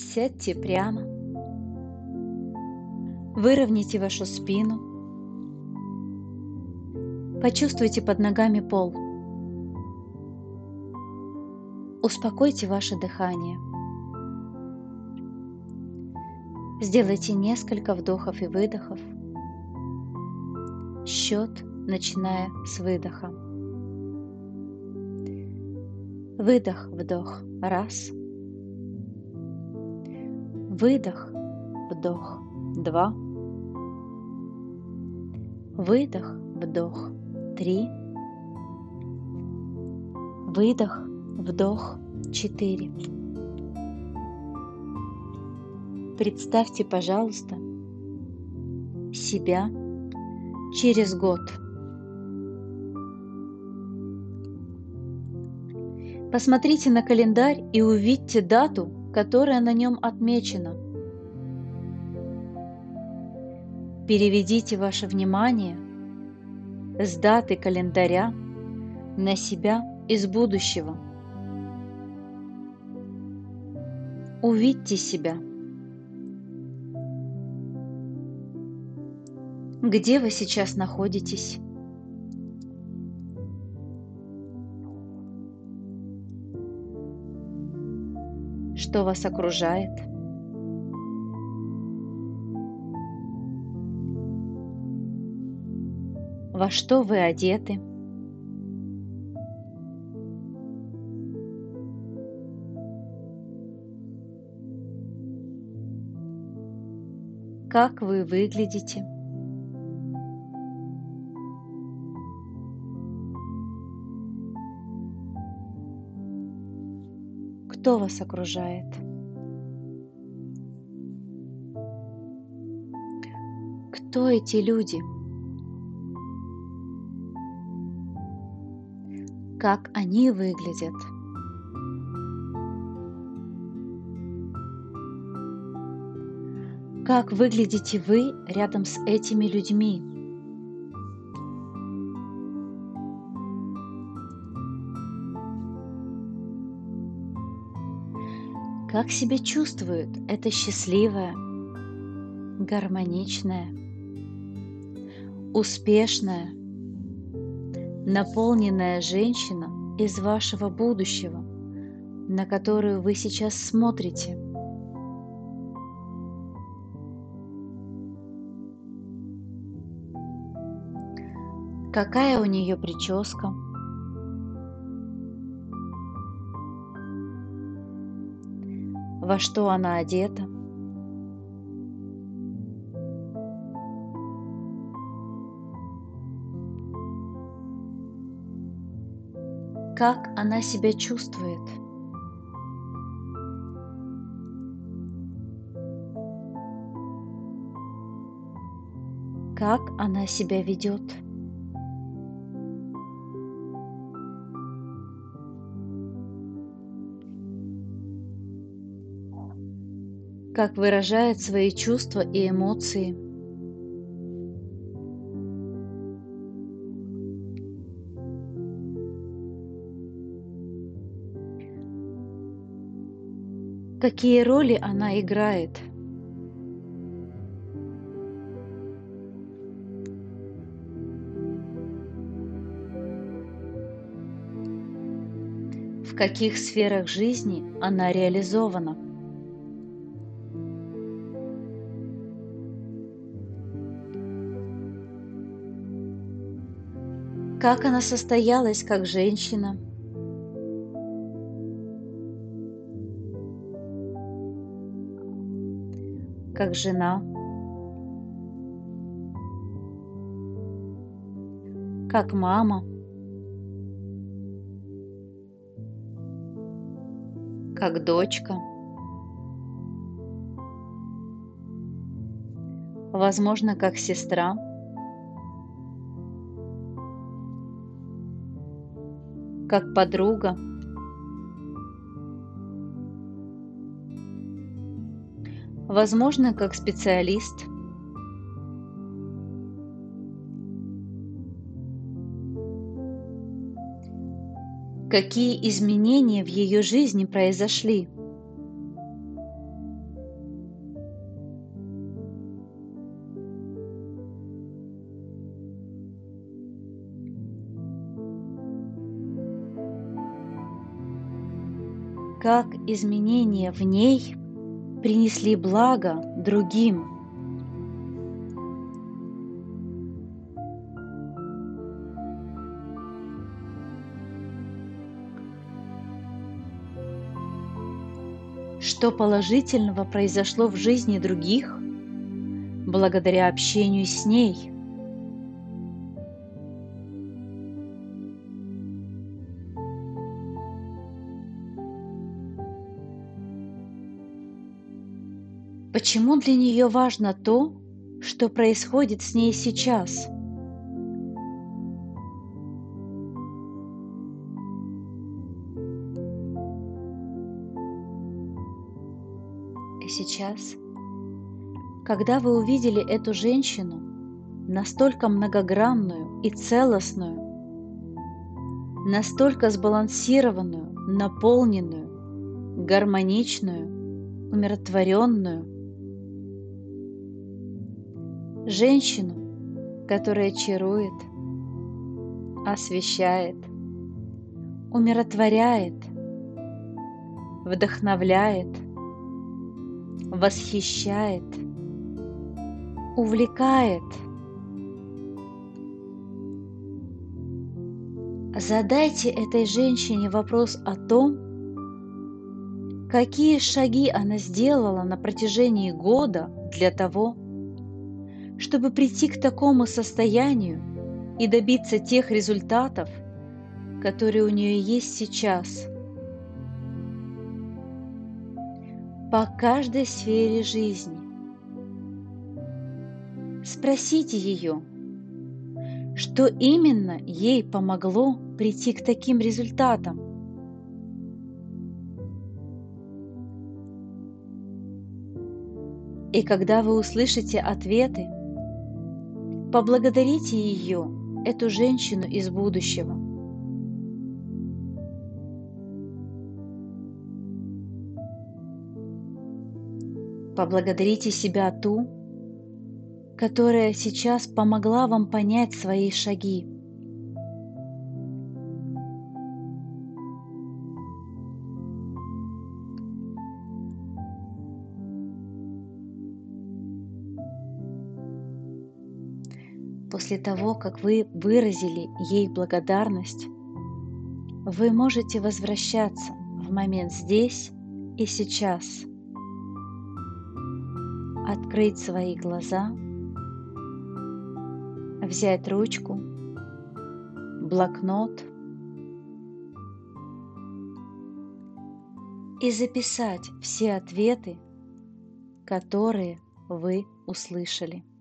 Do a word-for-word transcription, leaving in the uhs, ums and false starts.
Сядьте прямо, выровняйте вашу спину, почувствуйте под ногами пол, успокойте ваше дыхание. Сделайте несколько вдохов и выдохов. Счет, начиная с выдоха. Выдох, вдох. Раз. Выдох, вдох. Два. Выдох, вдох. Три. Выдох, вдох. Четыре. Представьте, пожалуйста, себя через год. Посмотрите на календарь и увидьте дату, которая на нем отмечена. Переведите ваше внимание с даты календаря на себя из будущего. Увидьте себя. Где вы сейчас находитесь? Что вас окружает? Во что вы одеты? Как вы выглядите? Кто вас окружает? Кто эти люди? Как они выглядят? Как выглядите вы рядом с этими людьми? Как себя чувствует эта счастливая, гармоничная, успешная, наполненная женщина из вашего будущего, на которую вы сейчас смотрите? Какая у нее прическа? Во что она одета? Как она себя чувствует? Как она себя ведет? Как выражает свои чувства и эмоции? Какие роли она играет? В каких сферах жизни она реализована? Как она состоялась как женщина? Как жена? Как мама? Как дочка? Возможно, как сестра? Как подруга? Возможно, как специалист? Какие изменения в ее жизни произошли? как изменения в ней принесли благо другим. Что положительного произошло в жизни других благодаря общению с ней. Почему для нее важно то, что происходит с ней сейчас? И сейчас, когда вы увидели эту женщину, настолько многогранную и целостную, настолько сбалансированную, наполненную, гармоничную, умиротворенную, женщину, которая чарует, освещает, умиротворяет, вдохновляет, восхищает, увлекает. Задайте этой женщине вопрос о том, какие шаги она сделала на протяжении года для того, чтобы прийти к такому состоянию и добиться тех результатов, которые у нее есть сейчас. По каждой сфере жизни. Спросите ее, что именно ей помогло прийти к таким результатам. И когда вы услышите ответы, поблагодарите ее, эту женщину из будущего. Поблагодарите себя ту, которая сейчас помогла вам понять свои шаги. После того, как вы выразили ей благодарность, вы можете возвращаться в момент здесь и сейчас, открыть свои глаза, взять ручку, блокнот и записать все ответы, которые вы услышали.